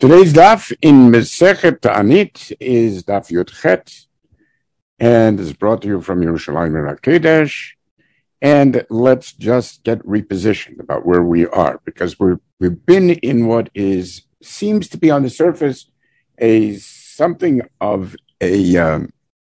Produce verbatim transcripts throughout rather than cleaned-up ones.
Today's daf in Mesechet Ta'anit is daf Yud Chet, and is brought to you from Yerushalayim HaKodesh. And let's just get repositioned about where we are, because we're, we've been in what is seems to be on the surface a something of a um,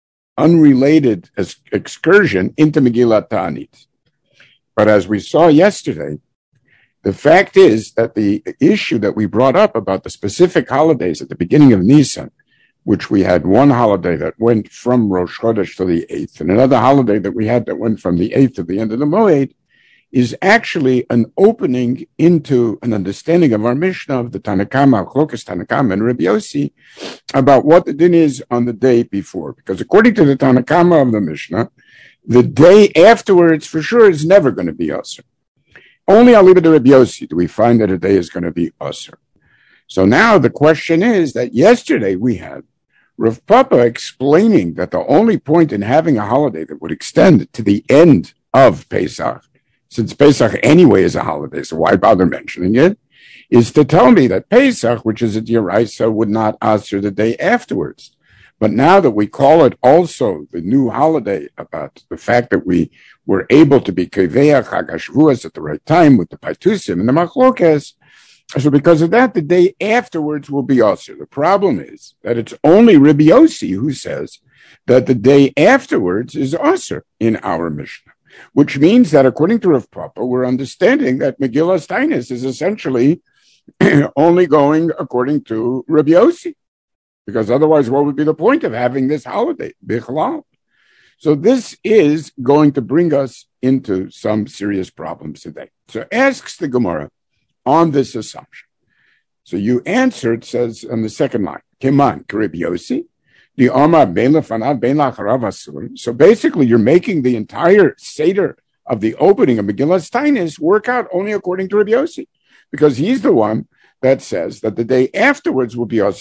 unrelated excursion into Megillat Ta'anit. But as we saw yesterday, the fact is that the issue that we brought up about the specific holidays at the beginning of Nisan, which we had one holiday that went from Rosh Chodesh to the eighth, and another holiday that we had that went from the eighth to the end of the Moed, is actually an opening into an understanding of our Mishnah of the Tanakama, Chlokas Tanakama, and Rabbi Yossi about what the din is on the day before. Because according to the Tanakama of the Mishnah, the day afterwards for sure is never going to be Asr. Only I'll leave it to Rabbi Yossi do we find that a day is going to be Asr. So now the question is that yesterday we had Rav Papa explaining that the only point in having a holiday that would extend to the end of Pesach, since Pesach anyway is a holiday, so why bother mentioning it, is to tell me that Pesach, which is a D'oraisa, would not Asr the day afterwards. But now that we call it also the new holiday about the fact that we were able to be Keveach Chag HaShavuos at the right time with the Paitusim and the Machlokes, so because of that, the day afterwards will be Asr. The problem is that it's only Rabbi Yossi who says that the day afterwards is Asr in our Mishnah, which means that according to Rav Papa, we're understanding that Megillas Tainis is essentially only going according to Rabbi Yossi. Because otherwise, what would be the point of having this holiday? Bichlal. So this is going to bring us into some serious problems today. So asks the Gemara on this assumption. So you answered, says on the second line, Keman, Rabbi Yossi, the Omar ben lefanad ben lacharav asur. So basically, you're making the entire Seder of the opening of Megillas Tainis work out only according to Rabbi Yossi, because he's the one that says that the day afterwards will be Asr.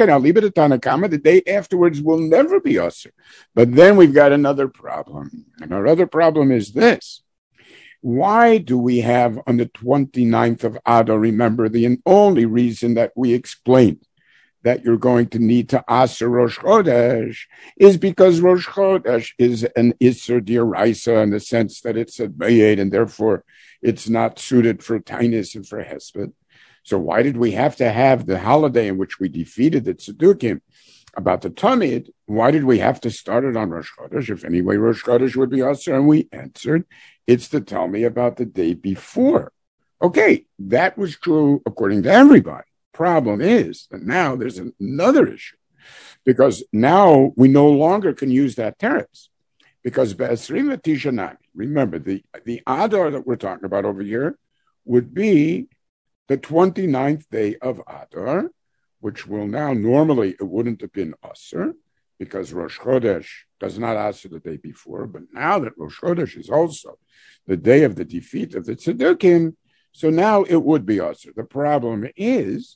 The day afterwards will never be Asr. But then we've got another problem. And our other problem is this. Why do we have on the twenty-ninth of Adar, remember, the only reason that we explained that you're going to need to Asr Rosh Chodesh is because Rosh Chodesh is an Isser D'oraisa in the sense that it's a Bayed, and therefore it's not suited for Tainis and for Hesped. So why did we have to have the holiday in which we defeated the Tzedukim about the Tamid? Why did we have to start it on Rosh Chodesh? If anyway Rosh Chodesh would be Asr, and we answered, it's to tell me about the day before. Okay, that was true according to everybody. Problem is that now there's another issue, because now we no longer can use that teretz. Because Be'esrim Tisha Nami, remember, the, the Adar that we're talking about over here would be the twenty-ninth day of Adar, which will now, normally it wouldn't have been Asr, because Rosh Chodesh does not Asr the day before, but now that Rosh Chodesh is also the day of the defeat of the Tzedukim, so now it would be Asr. The problem is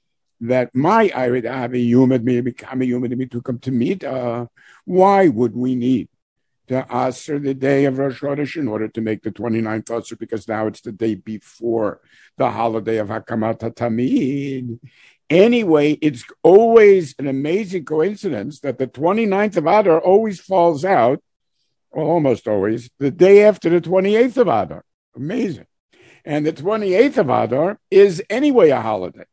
that my Irid Avi Yumad Mikami Yumad to come to meet, uh, why would we need to Asr the day of Rosh Chodesh in order to make the twenty-ninth Asr, because now it's the day before the holiday of Hakamat HaTamid. Anyway, it's always an amazing coincidence that the twenty-ninth of Adar always falls out, well, almost always, the day after the twenty-eighth of Adar. Amazing. And the twenty-eighth of Adar is anyway a holiday.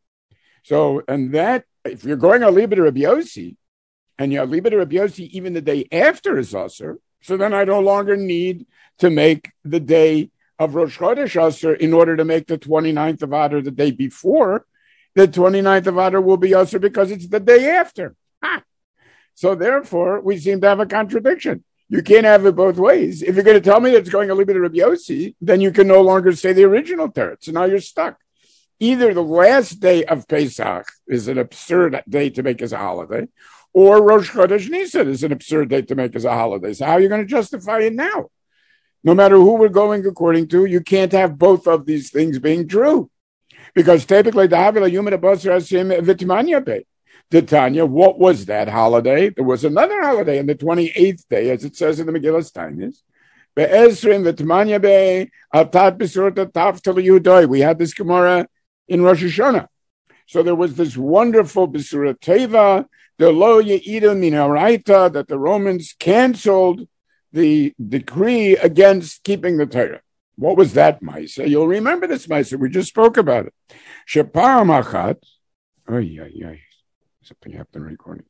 So, and that, if you're going on Liber Rabbi Yossi, and you're Liber Rabbi Yossi even the day after is Asr, so then I no longer need to make the day of Rosh Chodesh Asr in order to make the twenty-ninth of Adar the day before. The twenty-ninth of Adar will be Asr because it's the day after. Ha! So therefore, we seem to have a contradiction. You can't have it both ways. If you're going to tell me that it's going a little bit of Rabbi Yossi, then you can no longer say the original teretz. So now you're stuck. Either the last day of Pesach is an absurd day to make as a holiday, or Rosh Chodesh Nisan is an absurd day to make as a holiday. So how are you going to justify it now? No matter who we're going according to, you can't have both of these things being true. Because typically, the Havila Yuma Basra Sim Vitimanya Bay. The Tanya, what was that holiday? There was another holiday on the twenty-eighth day, as it says in the Megillas Tainis. Be'ezrim Vitimanya Bay, Atat Besurta Taf Tel Yudoi. We had this Gemara in Rosh Hashanah. So there was this wonderful B'sura Teva, the Lo Ye'idu Min Haraita, that the Romans canceled the decree against keeping the Torah. What was that, Maisa? You'll remember this, Maisa. We just spoke about it. Shepar Machat. Oh, yeah, yeah. Something happened recording.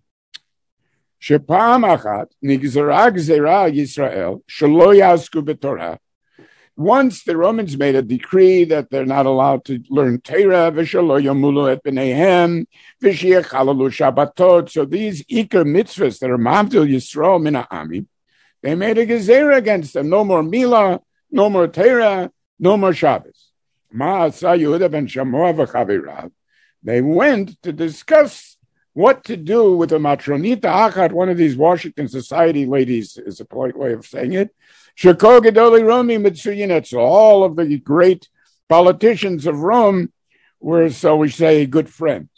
Shepar Machat. Nigzara Gzera Yisrael. Shelo Yasku B'Torah. Once the Romans made a decree that they're not allowed to learn Torah, v'shelo yamulu et b'neihem, v'shiachalalu Shabbatot. So these Iker mitzvahs that are Mavdil Yisrael min ha'amim, they made a gezerah against them. No more Milah, no more Torah, no more Shabbos. Ma'asa Yehuda ben Shammua v'chavirav. They went to discuss what to do with the Matronita Achat, one of these Washington Society ladies, is a polite way of saying it. Sheko Gedoli Romi Mitsuyinet. So all of the great politicians of Rome were, so we say, good friends.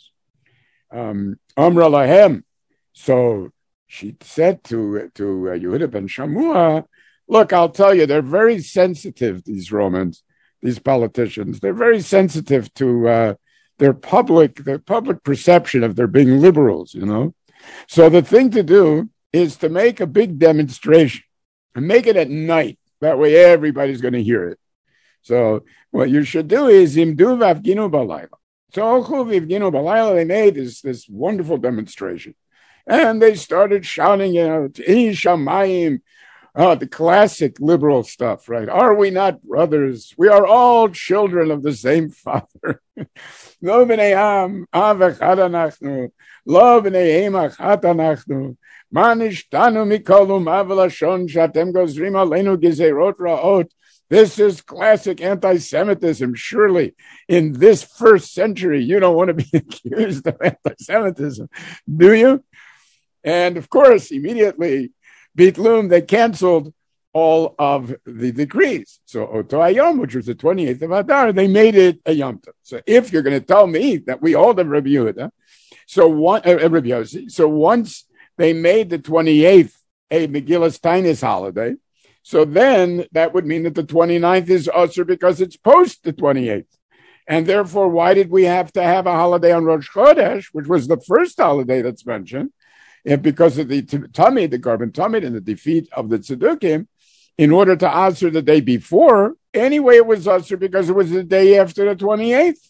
Um, Amra Lahem. So she said to, to uh, Yehuda ben Shammua, look, I'll tell you, they're very sensitive, these Romans, these politicians. They're very sensitive to uh, their public, their public perception of their being liberals, you know. So the thing to do is to make a big demonstration and make it at night. That way everybody's going to hear it. So what you should do is imdu v'avginu balayla. So Olchu v'avginu balayla, they made this, this wonderful demonstration. And they started shouting, you know, T'ei shamayim, oh, the classic liberal stuff, right? Are we not brothers? We are all children of the same Father. Lo b'nei am, av echad anachnu. Lo b'nei em achat anachnu. Ma nishtanu mikol u'ma v'lashon shatem gozrim aleinu gezerot ra'ot. This is classic anti-Semitism. Surely, in this first century, you don't want to be accused of anti-Semitism, do you? And of course, immediately, Bitlum, they canceled all of the decrees. So Oto Hayom, which was the twenty-eighth of Adar, they made it a Yom Tov. So if you're going to tell me that we all have Rabbi Yehuda, so one, uh, Rabbi Yossi, so once they made the twenty-eighth a Megillas Tainis holiday, so then that would mean that the twenty-ninth is Osir because it's post the twenty-eighth. And therefore, why did we have to have a holiday on Rosh Chodesh, which was the first holiday that's mentioned? And because of the Tamid, the Korban Tamid, and the defeat of the Tzedukim, in order to answer the day before, anyway, it was answer because it was the day after the twenty-eighth.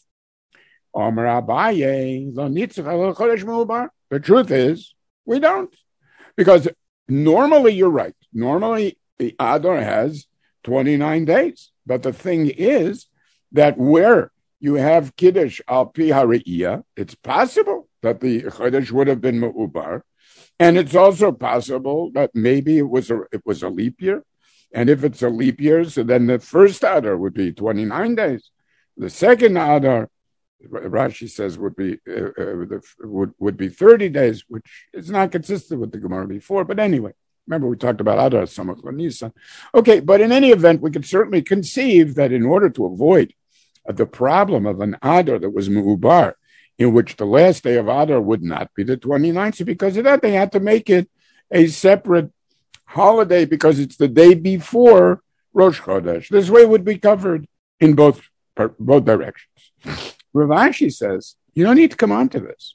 The truth is, we don't. Because normally, you're right. Normally, the Adar has twenty-nine days. But the thing is that where you have Kiddush al Pi Hariyah, it's possible that the Chodesh would have been Me'ubar. And it's also possible that maybe it was a it was a leap year. And if it's a leap year, so then the first Adar would be twenty-nine days. The second Adar, Rashi says, would be uh, uh, the, would, would be thirty days, which is not consistent with the Gemara before. But anyway, remember we talked about Adar, Samach, Nisan. Okay, but in any event, we could certainly conceive that in order to avoid uh, the problem of an Adar that was Me'ubar, in which the last day of Adar would not be the twenty-ninth. So because of that, they had to make it a separate holiday because it's the day before Rosh Chodesh. This way would be covered in both, both directions. Rav Ashi says, you don't need to come on to this.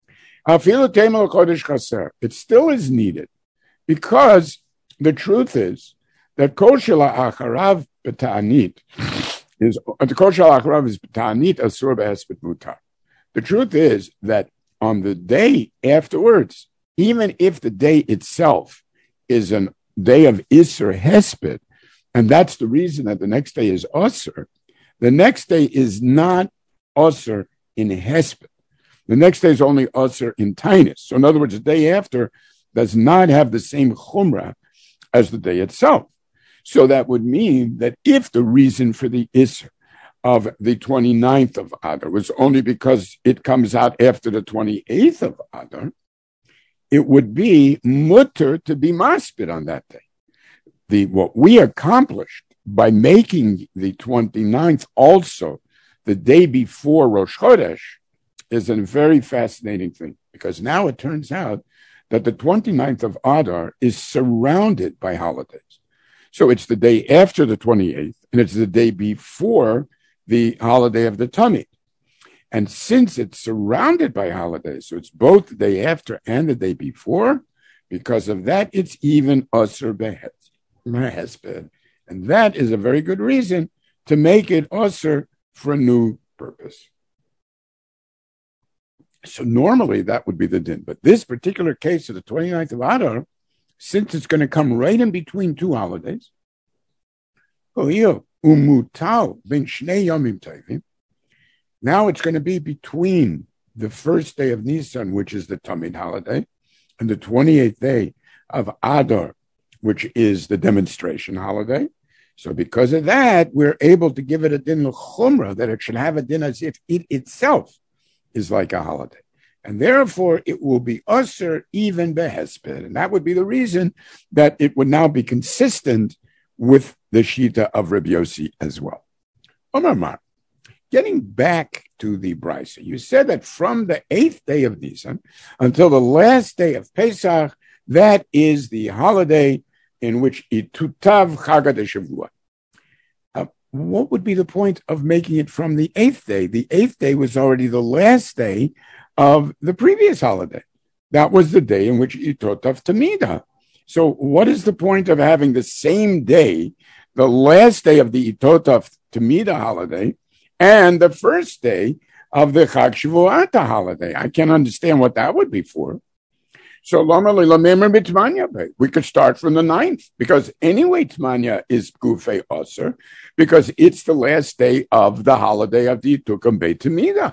It still is needed because the truth is that Kol Shela Acharav B'Ta'anit is, the Kol Shela Acharav is B'Ta'anit Asur B'Hesped Mutar. The truth is that on the day afterwards, even if the day itself is a day of Isser Hesped, and that's the reason that the next day is Osir, the next day is not Osir in Hesped. The next day is only Osir in Tainus. So in other words, the day after does not have the same Chumrah as the day itself. So that would mean that if the reason for the Isser of the twenty-ninth of Adar was only because it comes out after the twenty-eighth of Adar, it would be mutter to be maspid on that day. The what we accomplished by making the twenty-ninth also the day before Rosh Chodesh is a very fascinating thing, because now it turns out that the twenty-ninth of Adar is surrounded by holidays. So it's the day after the twenty-eighth, and it's the day before the holiday of the Tamid. And since it's surrounded by holidays, so it's both the day after and the day before, because of that, it's even Osir Behesped. And that is a very good reason to make it Osir for a new purpose. So normally that would be the din. But this particular case of the twenty-ninth of Adar, since it's going to come right in between two holidays, now it's going to be between the first day of Nisan, which is the Tamid holiday, and the twenty-eighth day of Adar, which is the demonstration holiday. So because of that, we're able to give it a din l'chumra, that it should have a din as if it itself is like a holiday. And therefore, it will be usher even behesped. And that would be the reason that it would now be consistent with the Shita of Rabbi Yossi as well. Omar Mar, getting back to the Brisa, you said that from the eighth day of Nisan until the last day of Pesach, that is the holiday in which itutav Chag HaShavua. Uh, what would be the point of making it from the eighth day? The eighth day was already the last day of the previous holiday. That was the day in which itotav Tamida. So what is the point of having the same day, the last day of the itotav Tamida holiday, and the first day of the Chag Shavuot holiday? I can't understand what that would be for. So we could start from the ninth, because anyway Tmanya is Gufei Osir, because it's the last day of the holiday of the Yitukam Beit Tamida.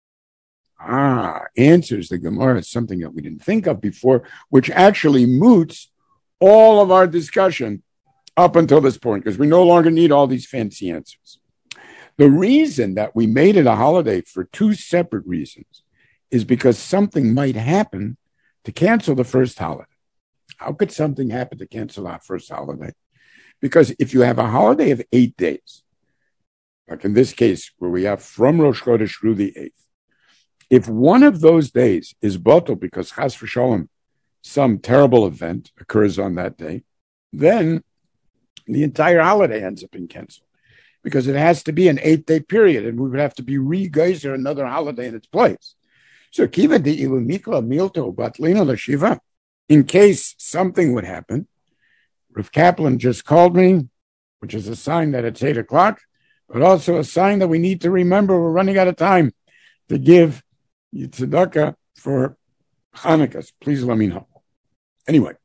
Ah, answers the Gemara, something that we didn't think of before, which actually moots all of our discussion up until this point, because we no longer need all these fancy answers. The reason that we made it a holiday for two separate reasons is because something might happen to cancel the first holiday. How could something happen to cancel our first holiday? Because if you have a holiday of eight days, like in this case, where we have from Rosh Chodesh through the eighth, if one of those days is bottled because Chas v'Shalom, some terrible event occurs on that day, then the entire holiday ends up being canceled, because it has to be an eight-day period, and we would have to be re-geyser another holiday in its place. So, kiva di ilu mikla milto batlina l'shiva, in case something would happen. Rav Kaplan just called me, which is a sign that it's eight o'clock, but also a sign that we need to remember we're running out of time to give tzedakah for Hanukkah. Please let me know. Anyway,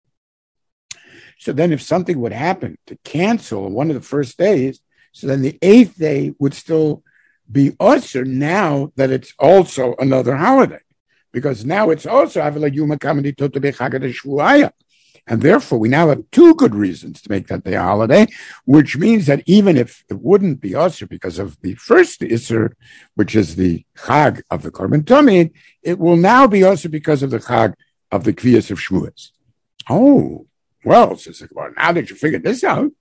so then if something would happen to cancel one of the first days, so then the eighth day would still be usher now that it's also another holiday, because now it's also and therefore we now have two good reasons to make that day a holiday, which means that even if it wouldn't be usher because of the first Isser, which is the Chag of the Korban Tamid, it will now be usher because of the Chag of the Kviyas of Shavuos. Oh, well, says well, now that you figured this out,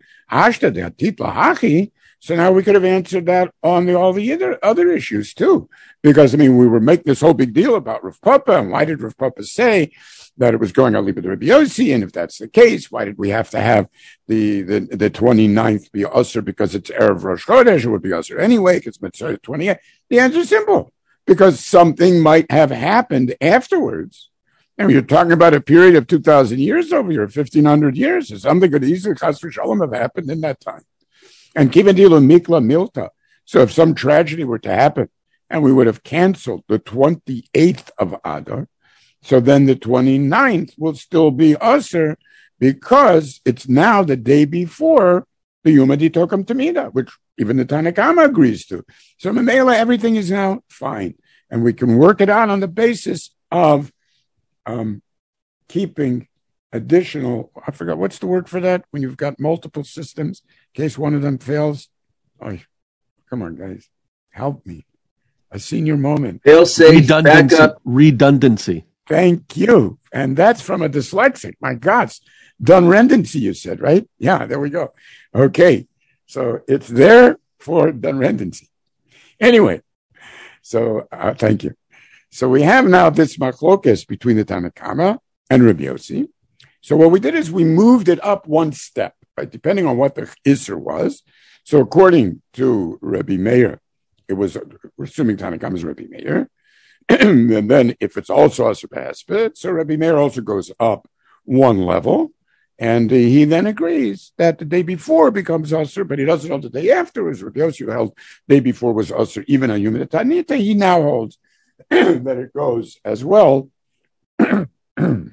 so now we could have answered that on the, all the other, other issues too. Because, I mean, we were making this whole big deal about Rav Papa, and why did Rav Papa say that it was going on Liba to Rabbi Yossi? And if that's the case, why did we have to have the, the, the twenty-ninth be Usr because it's Erev Rosh Chodesh? It would be Usr anyway, because it's Mitzvah twenty-eight. The answer is simple. Because something might have happened afterwards. And you're talking about a period of two thousand years over here, fifteen hundred years. So something could easily, Chas v'Shalom, have happened in that time. And Kivadilu Mikla Milta. So if some tragedy were to happen, and we would have canceled the twenty-eighth of Adar, so then the twenty-ninth will still be Usr, because it's now the day before the Yuma Ditokam Tamida, which even the Tanakama agrees to. So Mamela, everything is now fine. And we can work it out on the basis of um, keeping additional, I forgot, what's the word for that? When you've got multiple systems, in case one of them fails. Oh, come on, guys. Help me. A senior moment. They'll say redundancy. Backup. Redundancy. Thank you. And that's from a dyslexic. My gosh. Dunrendancy, you said, right? Yeah, there we go. Okay. So it's there for dunrendancy. Anyway, so uh, thank you. So we have now this machlokas between the Tanakama and Rabbi Yossi. So what we did is we moved it up one step, right, depending on what the Isser was. So according to Rabbi Meir it was, we're assuming Tanakam is Rabbi Meir. And then if it's also Asur B'Hesped, so Rabbi Meir also goes up one level. And uh, he then agrees that the day before becomes Asur, but he doesn't hold the day after. As Rabbi Yossi held the day before was Asur, even on Yom Tanita. He now holds that it goes as well on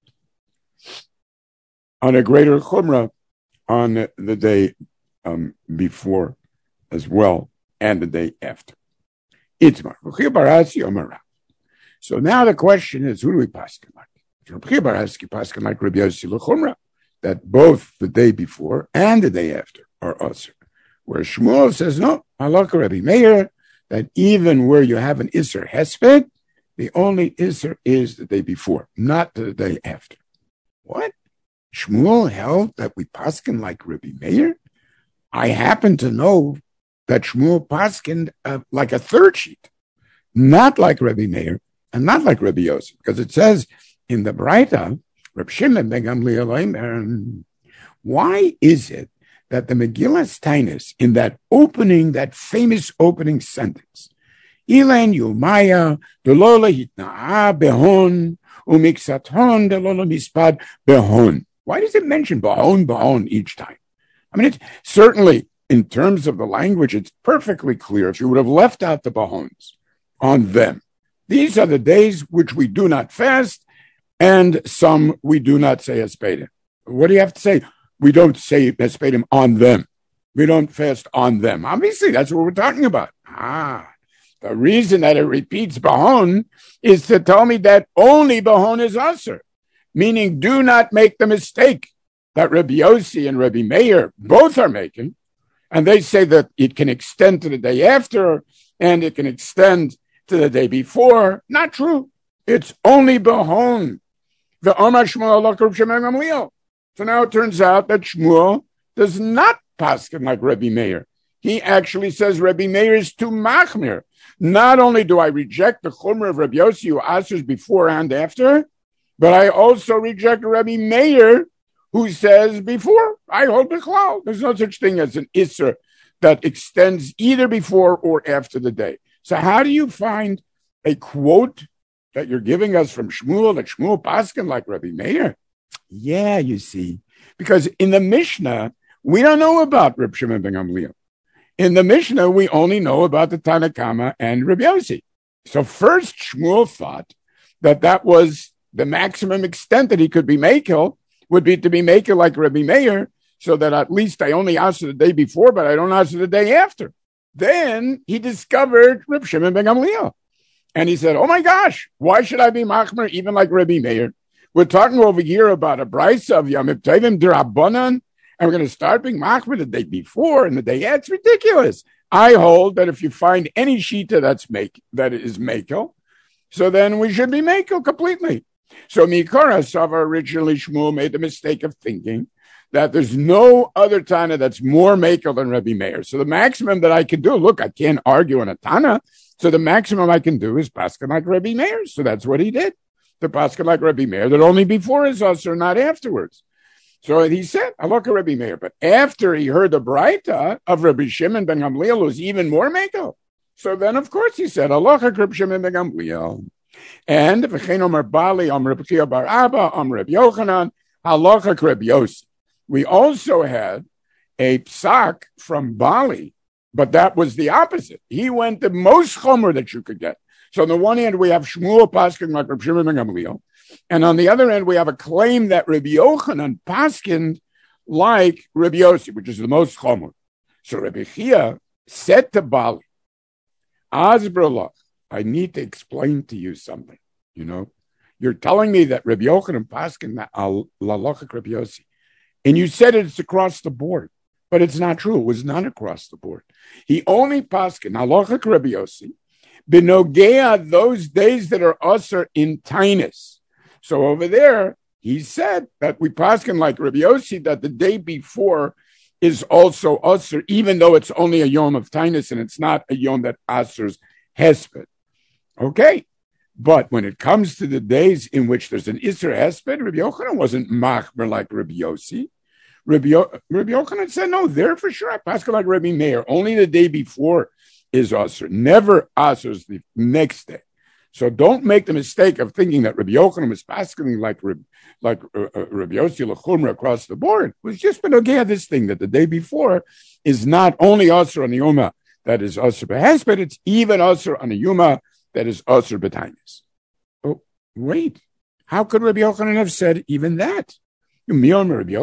a greater chumrah on the day um, before as well and the day after. Itmar. So now the question is, who do we paskin like? Rabbi paskin like Rabbi Yossi l'chumrah, that both the day before and the day after are asur. Where Shmuel says, no, halakha Rabbi Meir, that even where you have an Isser Hesped, the only Isser is the day before, not the day after. What? Shmuel held that we paskin like Rabbi Meir? I happen to know that Shmuel paskin uh, like a third sheet, not like Rabbi Meir, and not like Rabbi Yosef, because it says in the Braita, Reb Shimon ben Gamliel, why is it that the Megillas Tainis, in that opening, that famous opening sentence, Ilan Yumaya, Delola Hitna'a Behon, Umiksaton, Delola Mispad Behon. Why does it mention Behon, Behon each time? I mean, it's certainly, in terms of the language, it's perfectly clear if you would have left out the Behons on them. These are the days which we do not fast, and some we do not say Hespedim. What do you have to say? We don't say Hespedim on them. We don't fast on them. Obviously, that's what we're talking about. Ah, the reason that it repeats Bahon is to tell me that only Bahon is Asur, meaning do not make the mistake that Rabbi Yossi and Rabbi Meir both are making, and they say that it can extend to the day after, and it can extend to the day before. Not true. It's only Bahon. The Omar Shmuel Lakar Shemem Gamliel. So now it turns out that Shmuel does not paskin like Rabbi Meir. He actually says Rabbi Meir is too machmir. Not only do I reject the chumrah of Rabbi Yossi who answers before and after, but I also reject Rabbi Meir who says before. I hold bichlal. There's no such thing as an isser that extends either before or after the day. So how do you find a quote that you're giving us from Shmuel, that Shmuel paskin like Rabbi Meir? Yeah, you see, because in the Mishnah, we don't know about Reb Shimon ben Gamliel. In the Mishnah, we only know about the Tanakama and Rabbi Yossi. So first, Shmuel thought that that was the maximum extent that he could be makel, would be to be makel like Rabbi Meir, so that at least I only answer the day before, but I don't answer the day after. Then he discovered Reb Shimon ben Gamliel. And he said, oh my gosh, why should I be machmer even like Rabbi Meir? We're talking over here about a brisa of Yom Tovim D'Rabbanan, and we're going to start being machmer the day before and the day after. It's ridiculous. I hold that if you find any shita that's make that is makel, so then we should be makel completely. So Mikora Sava originally Shmuel made the mistake of thinking that there's no other Tana that's more makel than Rabbi Meir. So the maximum that I can do, look, I can't argue on a Tana, so the maximum I can do is paskin like Rabbi Meir. So that's what he did. The paskin like Rabbi Meir, that only before is Asur, not afterwards. So he said, I look at Rabbi Meir. But after he heard the Braita of Rabbi Shimon ben Gamliel, who's even more makel. So then, of course, he said, Allah Rabbi Shimon ben Gamliel. And V'chein Omer Bali, Omer Rabbi Chia bar Abba, Omer Rabbi Yochanan, Allah Rabbi Yossi. We also had a psak from Bali, but that was the opposite. He went the most chomer that you could get. So on the one hand, we have Shmuel paskin like Rabbi Shimon ben Gamliel, and on the other hand, we have a claim that Rabbi Yochanan paskined like Rabbi Yossi, which is the most chomer. So Rabbi Chia said to Bali, Azbrallah, I need to explain to you something. You know, you're telling me that Rabbi Yochanan paskin lalachak Rabbi Yossi, and you said it's across the board, but it's not true. It was not across the board. He only paskin lalachak Rabbi Yossi, Benogea, those days that are usher in Tainus. So over there, he said that we paskin like Rabbi Yossi, that the day before is also usher, even though it's only a yom of Tainus and it's not a yom that ushers hesped. Okay, but when it comes to the days in which there's an Isser hesped, Rabbi Yochanan wasn't machmer like Rabbi Yossi. Rabbi, Yo- Rabbi Yochanan said, no, there for sure, I paskin like Rabbi Meir. Only the day before is Asr. Never Asr is the next day. So don't make the mistake of thinking that Rabbi Yochanan was passing like like uh, uh, Rabbi Yossi L'chumra across the board. It was just benogea this thing that the day before is not only Asr on the Yoma that is Asr B'Hes, but it's even Asr on the Yoma that is Asr B'Tainis. Oh, wait. How could Rabbi Yochanan have said even that? Remember Rabbi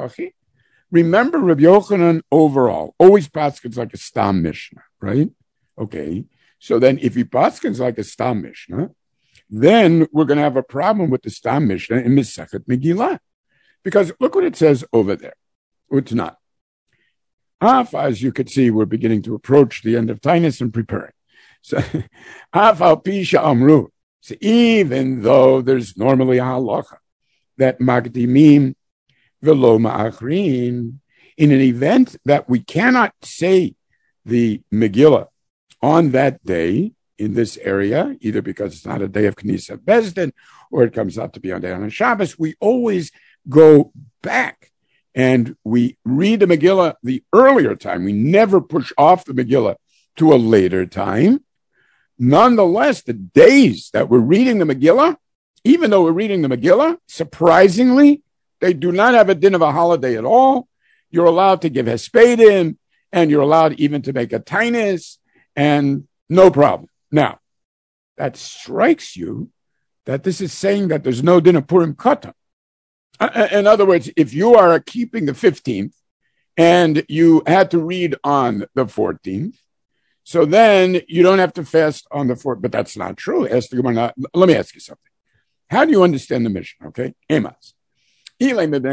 Yochanan overall always paskins like a Stam Mishnah, right? Okay. So then if he paskins like a Stam Mishnah, then we're going to have a problem with the Stam Mishnah in Masechet Megillah. Because look what it says over there. It's not. Af, as you could see, we're beginning to approach the end of Tainus and preparing. So, Af al Pisha Amru. So even though there's normally a halacha that Magdimim velo ma'achrin, in an event that we cannot say the Megillah on that day in this area, either because it's not a day of Knesset Bezdin or it comes out to be on day on Shabbos, we always go back and we read the Megillah the earlier time. We never push off the Megillah to a later time. Nonetheless, the days that we're reading the Megillah, even though we're reading the Megillah, surprisingly, they do not have a din of a holiday at all. You're allowed to give hespedim, and you're allowed even to make a tainus, and no problem. Now, that strikes you that this is saying that there's no din of Purim Katan. In other words, if you are keeping the fifteenth, and you had to read on the fourteenth, so then you don't have to fast on the fourth, but that's not true. Ask the Gemara. Let me ask you something. How do you understand the Mishnah? Okay, Emas. What do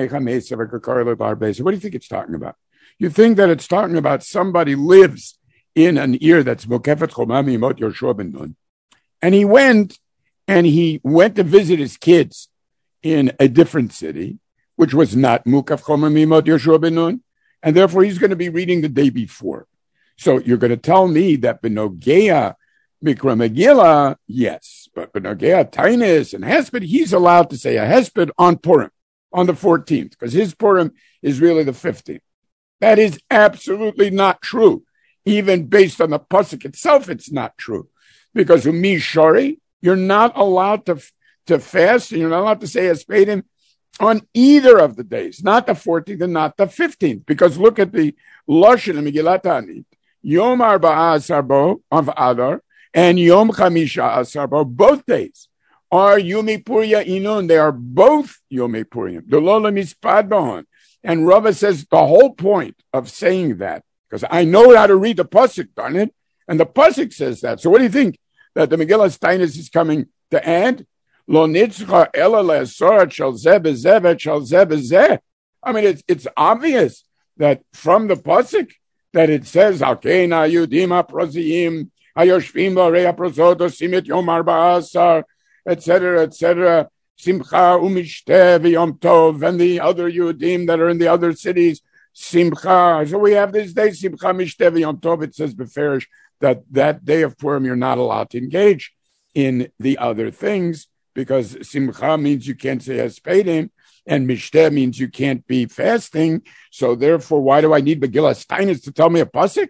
you think it's talking about? You think that it's talking about somebody lives in an ear that's Mokefet Chomami Mot Yoshua ben Nun, and he went and he went to visit his kids in a different city, which was not Mukaf Chomami Mot Yoshua ben Nun, and therefore he's going to be reading the day before. So you're going to tell me that Benogea Mikra Megillah, yes, but Benogea Tainus and Hesped, he's allowed to say a Hesped on Purim, on the fourteenth, because his Purim is really the fifteenth. That is absolutely not true. Even based on the pasuk itself, it's not true. Because Umi Shari, you're not allowed to, to fast, and you're not allowed to say Hespedim on either of the days, not the fourteenth and not the fifteenth. Because look at the Lashon of Megillat Ta'anit. Yom Arba'a Asarbo of Adar and Yom Chamisha Asarbo, both days are Yom Puria Inun. They are both Yom Purim. The Lola Mispad Bahon. And Rava says the whole point of saying that, because I know how to read the pasuk, darn it, and the pasuk says that. So what do you think that the Megillah Tainus is coming to add? Lo nitzcha ela le'asorat shel zeh b'zeh v'et shel zeh b'zeh. I mean, it's it's obvious that from the pasuk that it says Alkeina Yudim HaProziyim Hayoshvim B'Arei HaProzot Osim Et Yom Arba'a Asar, et cetera, et cetera. Simcha Umishteh V'Yom Tov, and the other Yudim that are in the other cities, Simcha. So we have this day, Simcha Mishteh V'Yom Tov. It says Beferish that that day of Purim you're not allowed to engage in the other things, because Simcha means you can't say Hespedim, and Mishteh means you can't be fasting. So therefore, why do I need Megillah Tainus to tell me a pasuk?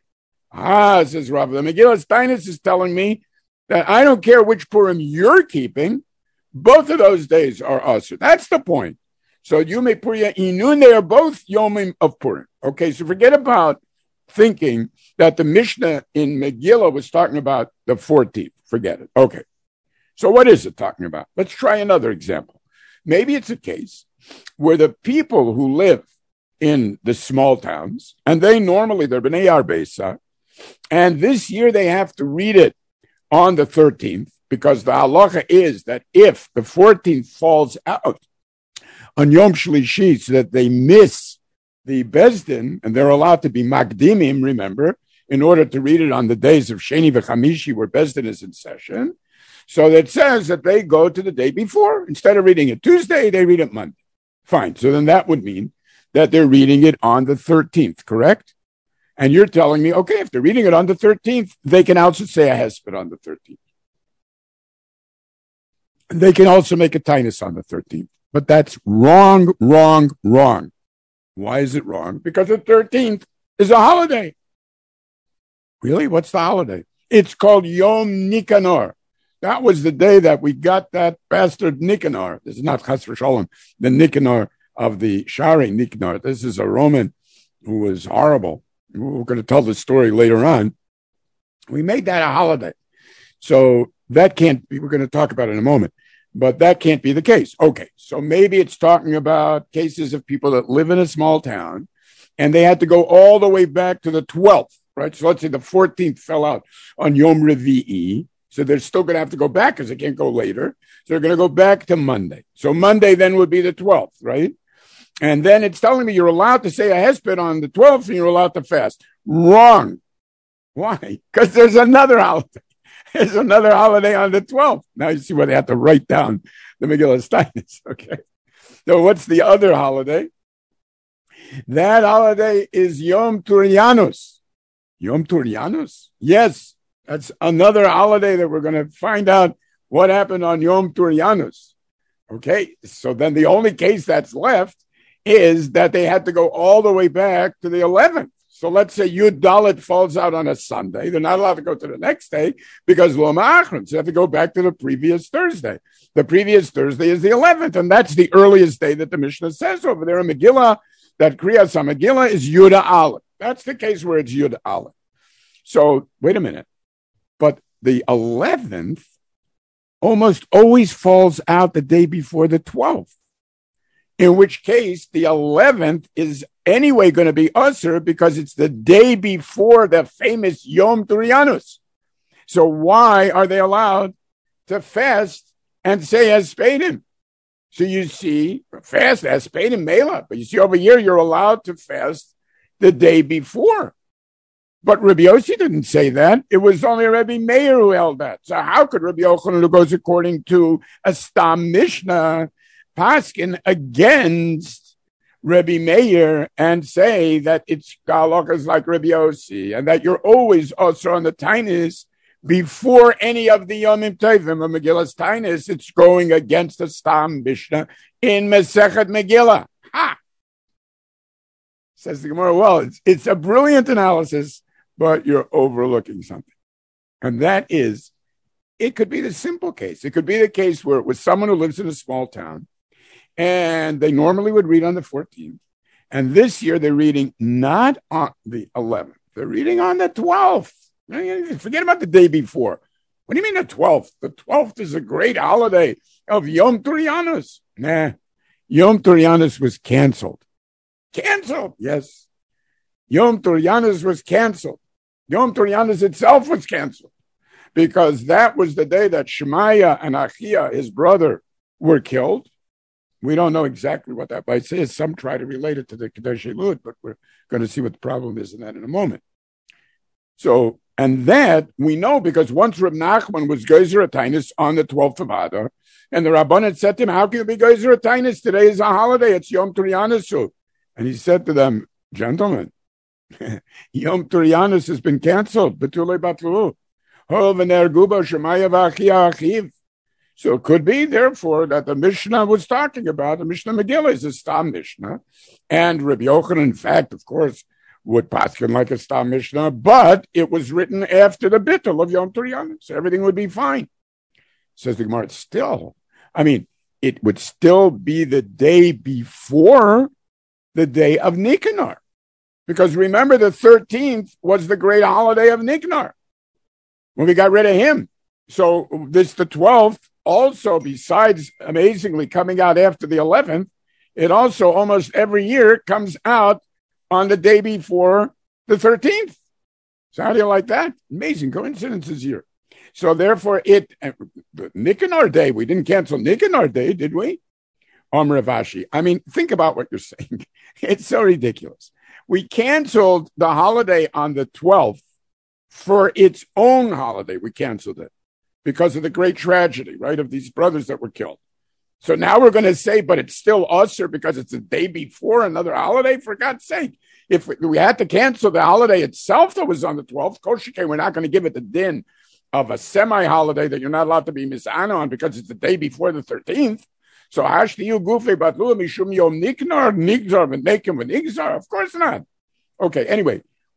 Ah, says Rav, the Megillah Tainus is telling me that I don't care which Purim you're keeping, both of those days are Asr. That's the point. So Yom Puria Inun, they are both Yomim of Purim. Okay, so forget about thinking that the Mishnah in Megillah was talking about the fourteenth. Forget it. Okay. So what is it talking about? Let's try another example. Maybe it's a case where the people who live in the small towns, and they normally, they're B'nai Arbesa, and this year they have to read it on the thirteenth, because the halacha is that if the fourteenth falls out on Yom Shlishi, so that they miss the Bezdin, and they're allowed to be Magdimim, remember, in order to read it on the days of Sheni v'Chamishi, where Bezdin is in session. So that says that they go to the day before. Instead of reading it Tuesday, they read it Monday. Fine. So then that would mean that they're reading it on the thirteenth, correct? And you're telling me, okay, if they're reading it on the thirteenth, they can also say a hesped on the thirteenth. They can also make a tainus on the thirteenth. But that's wrong, wrong, wrong. Why is it wrong? Because the thirteenth is a holiday. Really? What's the holiday? It's called Yom Nicanor. That was the day that we got that bastard Nicanor. This is not Chas v'Sholom, the Nicanor of the Shari Nicanor. This is a Roman who was horrible. We're going to tell the story later on. We made that a holiday. So that can't be, we're going to talk about it in a moment, but that can't be the case. Okay, so maybe it's talking about cases of people that live in a small town and they had to go all the way back to the twelfth, right? So let's say the fourteenth fell out on Yom Revi'i. So they're still going to have to go back because they can't go later. So they're going to go back to Monday. So Monday then would be the twelfth, right? And then it's telling me you're allowed to say a hesped on the twelfth and you're allowed to fast. Wrong. Why? Because there's another holiday. There's another holiday on the twelfth. Now you see why they have to write down the Megillah Steinitz. Okay. So what's the other holiday? That holiday is Yom Turianus. Yom Turianus? Yes. That's another holiday that we're going to find out what happened on Yom Turianus. Okay, so then the only case that's left is that they had to go all the way back to the eleventh. So let's say Yud Dalet falls out on a Sunday. They're not allowed to go to the next day because Lo Ma'achron. So they have to go back to the previous Thursday. The previous Thursday is the eleventh, and that's the earliest day that the Mishnah says over there in Megillah, that Kriyas HaMegillah is Yud Aleph. That's the case where it's Yud Aleph. So wait a minute. But the eleventh almost always falls out the day before the twelfth, in which case the eleventh is anyway going to be Usr because it's the day before the famous Yom Turianus. So why are they allowed to fast and say Hespedim? So you see, fast Hespedim Mela, but you see over here you're allowed to fast the day before. But Rabbi Yossi didn't say that. It was only Rabbi Meir who held that. So how could Rabbi Yochanan, who goes according to a Stam Mishnah, paskin against Rabbi Meir and say that it's halakas like Rabbi Yossi and that you're always also on the Tainus before any of the Yomim Tovim of Megillah's Tainus? It's going against the Stam Mishnah in Masechet Megillah. Ha! Says the Gemara, well, it's, it's a brilliant analysis, but you're overlooking something. And that is, it could be the simple case. It could be the case where it was someone who lives in a small town, and they normally would read on the fourteenth. And this year they're reading not on the eleventh. They're reading on the twelfth. Forget about the day before. What do you mean the twelfth? The twelfth is a great holiday of Yom Turianus. Nah, Yom Turianus was canceled. Canceled, yes. Yom Turianus was canceled. Yom Turianus itself was canceled because that was the day that Shemaiah and Achia, his brother, were killed. We don't know exactly what that might say. Some try to relate it to the Kadesh Elul, but we're going to see what the problem is in that in a moment. So, and that we know because once Reb Nachman was Geyser Tainus on the twelfth of Adar, and the Rabbanan said to him, how can you be Geyser Tainus? Today is a holiday. It's Yom Turianus. And he said to them, gentlemen, Yom Turianus has been canceled. Betulei batlu. Hol v'nerguba Shemaya v'achia achiv. So it could be, therefore, that the Mishnah was talking about, the Mishnah Megillah is a Stam Mishnah. And Rabbi Yochanan, in fact, of course, would paskin like a Stam Mishnah, but it was written after the Bittul of Yom Turianus. So everything would be fine. Says the Gemara, still, I mean, it would still be the day before the day of Nicanor. Because remember, the thirteenth was the great holiday of Nicanor when we got rid of him. So this, the twelfth, also, besides amazingly coming out after the eleventh, it also almost every year comes out on the day before the thirteenth. So how do you like that? Amazing coincidences here. So therefore, it, the Nicanor Day, we didn't cancel Nicanor Day, did we? Om Rav Ashi. I mean, think about what you're saying. It's so ridiculous. We canceled the holiday on the twelfth for its own holiday. We canceled it because of the great tragedy, right, of these brothers that were killed. So now we're going to say, but it's still Usr because it's the day before another holiday? For God's sake. If we had to cancel the holiday itself that was on the twelfth, Koshike, we're not going to give it the din of a semi-holiday that you're not allowed to be misana on because it's the day before the thirteenth. So Hashtiyu Gufe Batlu Mishum Yom Niknar Nigzar V'Nekim V'Nigzar? Of course not. Okay, anyway,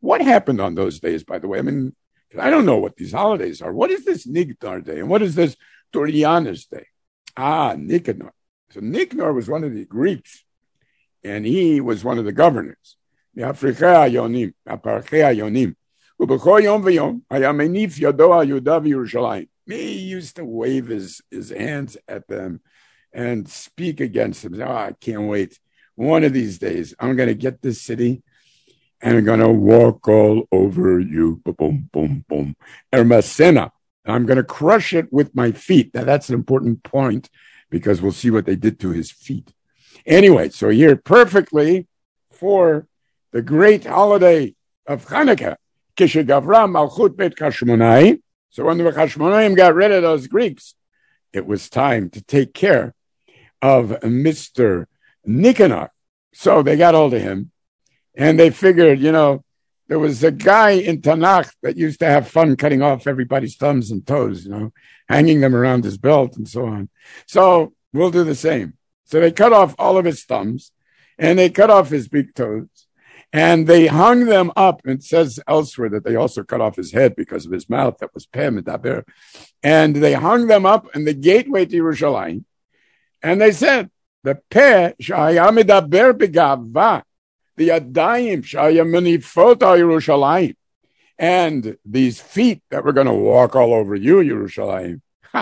What happened on those days, by the way? I mean, I don't know what these holidays are. What is this Nicanor Day? And what is this Turianis Day? Ah, Nicanor. So Nicanor was one of the Greeks, and he was one of the governors. The Africhei Yonim, Aparchei Yonim. Ubechol Yom V'Yom, Haya Menif Yado Yudav Yerushalayim. He used to wave his, his hands at them and speak against them. Oh, I can't wait. One of these days, I'm going to get this city and I'm going to walk all over you. Boom, boom, boom. Ermasena. I'm going to crush it with my feet. Now, that's an important point because we'll see what they did to his feet. Anyway, so here perfectly for the great holiday of Hanukkah. Kishagavra Malchut Bet Hashmonai. So when the Hashmonaim got rid of those Greeks, it was time to take care of Mister Nicanor. So they got hold of him, and they figured, you know, there was a guy in Tanakh that used to have fun cutting off everybody's thumbs and toes, you know, hanging them around his belt and so on. So we'll do the same. So they cut off all of his thumbs, and they cut off his big toes, and they hung them up. It says elsewhere that they also cut off his head because of his mouth that was Peh Medaber. And they hung them up in the gateway to Yerushalayim. And they said, the Peh Shaya Medaber Begava, the Yadayim Shaya Menifot Yerushalayim, and these feet that were going to walk all over you, Yerushalayim.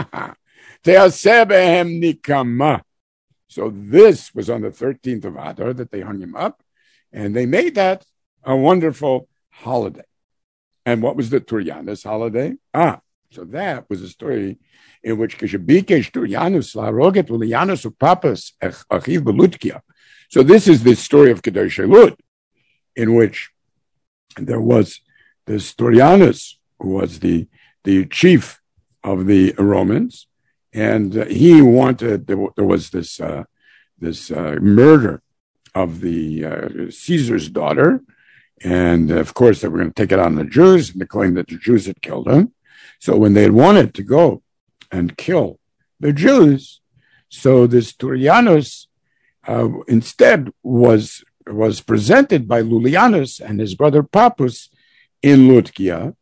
Teaseh behem nikama. So this was on the thirteenth of Adar that they hung him up. And they made that a wonderful holiday. And what was the Turianis holiday? Ah, so that was a story in which Kishabikesh Turianus Laroget Ulianus Papas Achiv Belutkia. So this is the story of Kedosh Elud, in which there was this Turianus, who was the, the chief of the Romans, and uh, he wanted, there, there was this, uh, this uh, murder of the uh, Caesar's daughter. And of course, they were going to take it on the Jews and they claimed that the Jews had killed him. So when they had wanted to go and kill the Jews, so this Turianus uh, instead was, was presented by Lulianus and his brother Pappus in Lutkia.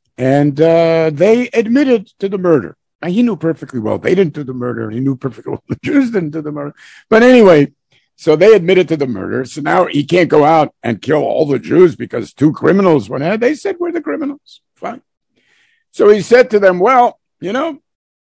And uh, they admitted to the murder. Now, he knew perfectly well they didn't do the murder, and he knew perfectly well the Jews didn't do the murder. But anyway, so they admitted to the murder. So now he can't go out and kill all the Jews because two criminals went ahead. They said, we're the criminals. Fine. So he said to them, well, you know,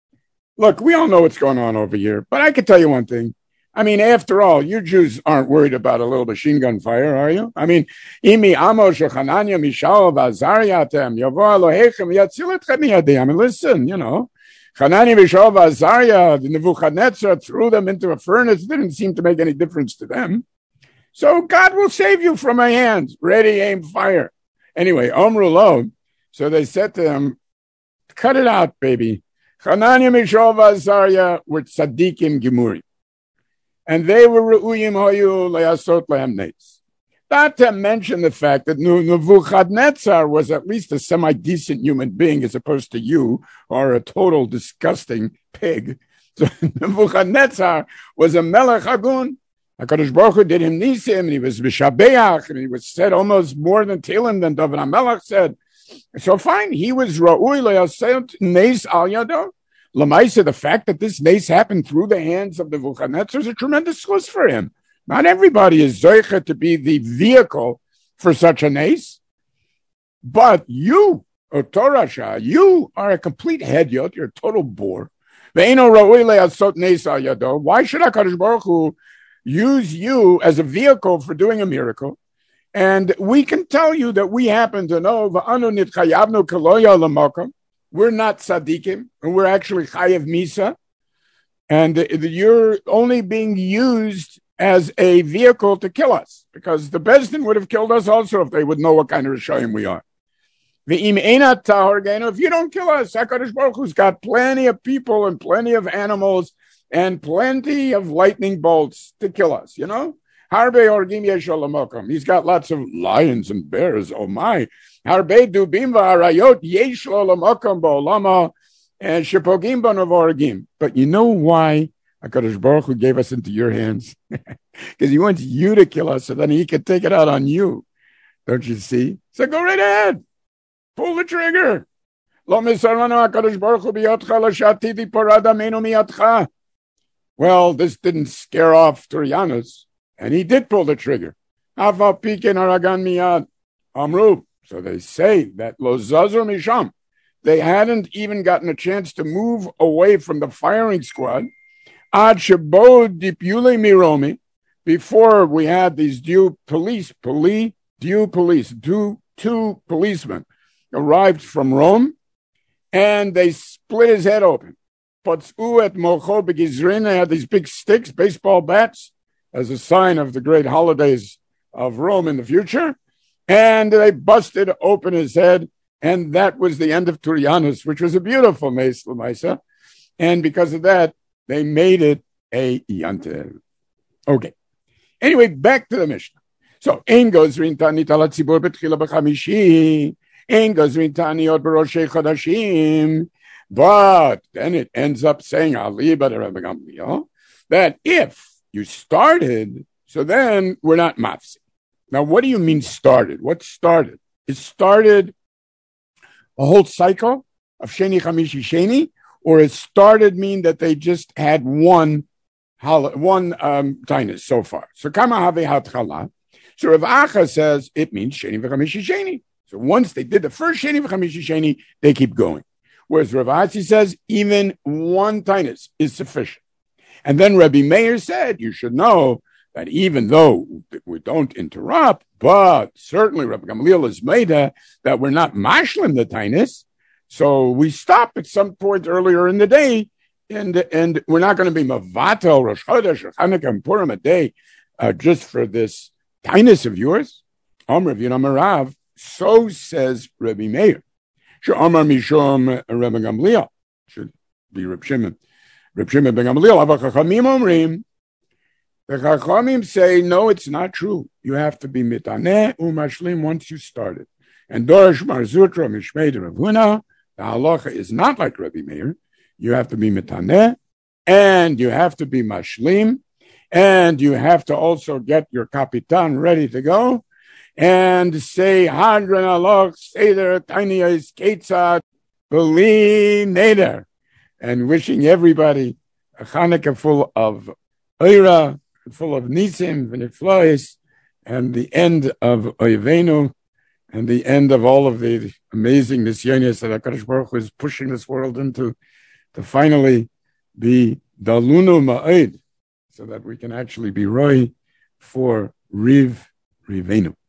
look, we all know what's going on over here, but I can tell you one thing. I mean, after all, you Jews aren't worried about a little machine gun fire, are you? I mean, Imi Amo Shechananya Mishal Vazariatem Yavo Elohechem Yatziletchem Yadi. I mean, listen, you know, Hanani, Mishael, Azariah, the Nebuchadnezzar threw them into a furnace. It didn't seem to make any difference to them. So God will save you from my hands. Ready, aim, fire. Anyway, Omru Lo. So they said to him, cut it out, baby. Hanani, Mishael, Azariah were tzaddikim gemuri. And they were re'uyim hoyu le'asot le'hem neis. Not to mention the fact that Nebuchadnezzar was at least a semi-decent human being as opposed to you, or a total disgusting pig. So Nebuchadnezzar was a melech hagun. HaKadosh Baruch Hu did him nisim, and he was b'shabeach, and he was said almost more than Tehillim than David HaMelech said. So fine, he was ra'ui le'asot neis al yado. L'maisa, the fact that this nace happened through the hands of Nebuchadnezzar is a tremendous source for him. Not everybody is zoicha to be the vehicle for such a nace. But you, O Torasha, you are a complete hedyot. You're a total bore. Why should HaKadosh Baruch Hu use you as a vehicle for doing a miracle? And we can tell you that we happen to know we're not tzaddikim, and we're actually chayev misa, and you're only being used as a vehicle to kill us, because the Beis Din would have killed us also if they would know what kind of Rishayim we are. If you don't kill us, HaKadosh Baruch Hu's got plenty of people and plenty of animals and plenty of lightning bolts to kill us, you know? He's got lots of lions and bears, oh my. But you know why HaKadosh Baruch Hu gave us into your hands? Because he wants you to kill us so then he can take it out on you. Don't you see? So go right ahead. Pull the trigger. Well, this didn't scare off Turianus, and he did pull the trigger. So they say that Lo Zazur Misham, they hadn't even gotten a chance to move away from the firing squad. Ad Shabo Dipule Miromi, before we had these due police, police, due police, due two policemen arrived from Rome, and they split his head open. Potsu at Mocho Begizrin, they had these big sticks, baseball bats, as a sign of the great holidays of Rome in the future, and they busted open his head, and that was the end of Turianus, which was a beautiful Meis L'Maisa, and because of that, they made it a Yantiv. Okay. Anyway, back to the Mishnah. So, Ein Gozrin Tani Talat Tzibur Betchila B'Chamishi, Ein Gozrin Tani Od B'Roshei Chodashim, but then it ends up saying, Ali B'Rabbi Gamliel, that if you started, so then we're not mafsi. Now, what do you mean started? What started? It started a whole cycle of Sheni Chamishi Sheni, or it started mean that they just had one one um, tinus so far. So Kama Have Hatchala. So Rav Acha says it means Sheni v'Chamishi Sheni. So once they did the first Sheni v'Chamishi Sheni, they keep going. Whereas Rav Atzi says even one tinus is sufficient. And then Rabbi Meir said you should know that even though we don't interrupt, but certainly Rabbi Gamliel is made that we're not mashlim the tinus. So we stop at some point earlier in the day, and and we're not going to be mavatel Rosh Chodesh or Chanukah and Purim a day uh, just for this tinus of yours. Amar V'Yinam so says Rabbi Meir. She'amar mishum Rabbi Gamliel should be Reb Shimon. Reb Shimon ben Gamliel. Ava Chachamim omrim. The Chachamim say no, it's not true. You have to be mitaneh umashlim once you started. And Dorish Mar Zutra Mishmei de Rav Huna. The halacha is not like Rabbi Meir. You have to be mitaneh, and you have to be mashlim, and you have to also get your kapitan ready to go, and say hadran aloch seder tainiyas ketzad beli neder, and wishing everybody a Chanukah full of oira, full of nisim v'niflois, and the end of Oyevenu, and the end of all of the amazing nisyonis that HaKadosh Baruch Hu is pushing this world into, to finally be dalunu ma'id, so that we can actually be roi for Riv Rivenu.